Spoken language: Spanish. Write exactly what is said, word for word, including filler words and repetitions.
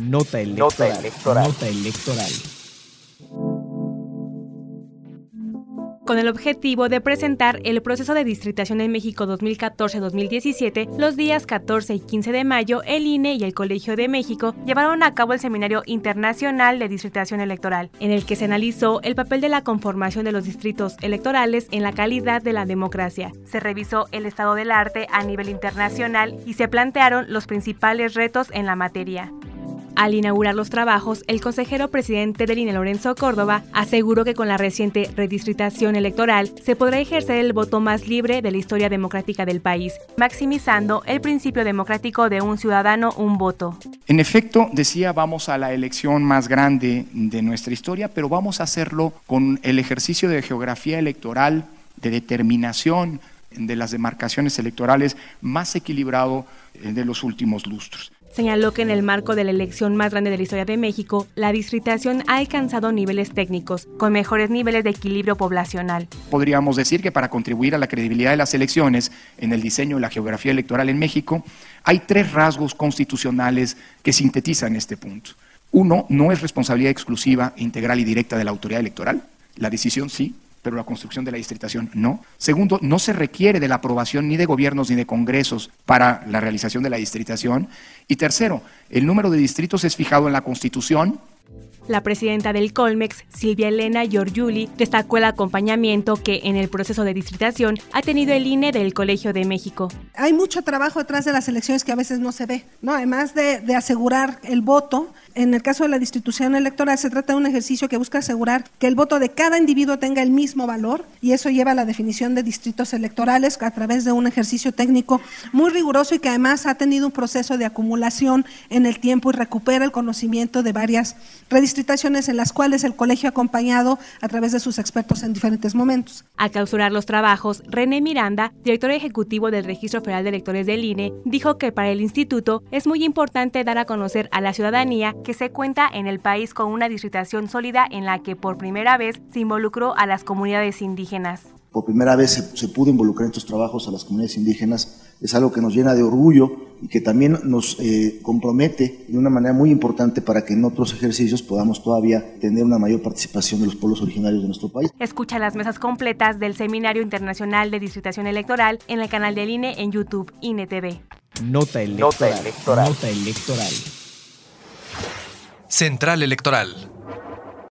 Nota electoral. Nota electoral. Nota electoral. Con el objetivo de presentar el proceso de distritación en México dos mil catorce a dos mil diecisiete, los días catorce y quince de mayo, el I N E y el Colegio de México llevaron a cabo el Seminario Internacional de Distritación Electoral, en el que se analizó el papel de la conformación de los distritos electorales en la calidad de la democracia. Se revisó el estado del arte a nivel internacional y se plantearon los principales retos en la materia. Al inaugurar los trabajos, el consejero presidente del I N E, Lorenzo Córdoba, aseguró que con la reciente redistritación electoral se podrá ejercer el voto más libre de la historia democrática del país, maximizando el principio democrático de un ciudadano, un voto. En efecto, decía, vamos a la elección más grande de nuestra historia, pero vamos a hacerlo con el ejercicio de geografía electoral, de determinación de las demarcaciones electorales más equilibrado de los últimos lustros. Señaló que en el marco de la elección más grande de la historia de México, la distritación ha alcanzado niveles técnicos, con mejores niveles de equilibrio poblacional. Podríamos decir que para contribuir a la credibilidad de las elecciones en el diseño de la geografía electoral en México, hay tres rasgos constitucionales que sintetizan este punto. Uno, no es responsabilidad exclusiva, integral y directa de la autoridad electoral. La decisión sí, pero la construcción de la distritación no. Segundo, no se requiere de la aprobación ni de gobiernos ni de congresos para la realización de la distritación. Y tercero, el número de distritos es fijado en la Constitución. La presidenta del Colmex, Silvia Elena Giorgiuli, destacó el acompañamiento que en el proceso de distritación ha tenido el I N E del Colegio de México. Hay mucho trabajo detrás de las elecciones que a veces no se ve, ¿no? Además de, de asegurar el voto, en el caso de la distribución electoral se trata de un ejercicio que busca asegurar que el voto de cada individuo tenga el mismo valor, y eso lleva a la definición de distritos electorales a través de un ejercicio técnico muy riguroso y que además ha tenido un proceso de acumulación en el tiempo y recupera el conocimiento de varias redistritaciones en las cuales el colegio ha acompañado a través de sus expertos en diferentes momentos. Al clausurar los trabajos, René Miranda, director ejecutivo del Registro Federal de Electores del I N E, dijo que para el instituto es muy importante dar a conocer a la ciudadanía que se cuenta en el país con una distritación sólida en la que por primera vez se involucró a las comunidades indígenas. Por primera vez se, se pudo involucrar en estos trabajos a las comunidades indígenas. Es algo que nos llena de orgullo y que también nos eh, compromete de una manera muy importante para que en otros ejercicios podamos todavía tener una mayor participación de los pueblos originarios de nuestro país. Escucha las mesas completas del Seminario Internacional de Distritación Electoral en el canal del I N E en YouTube, I N E T V. Nota electoral. Nota electoral. Nota electoral. Central Electoral.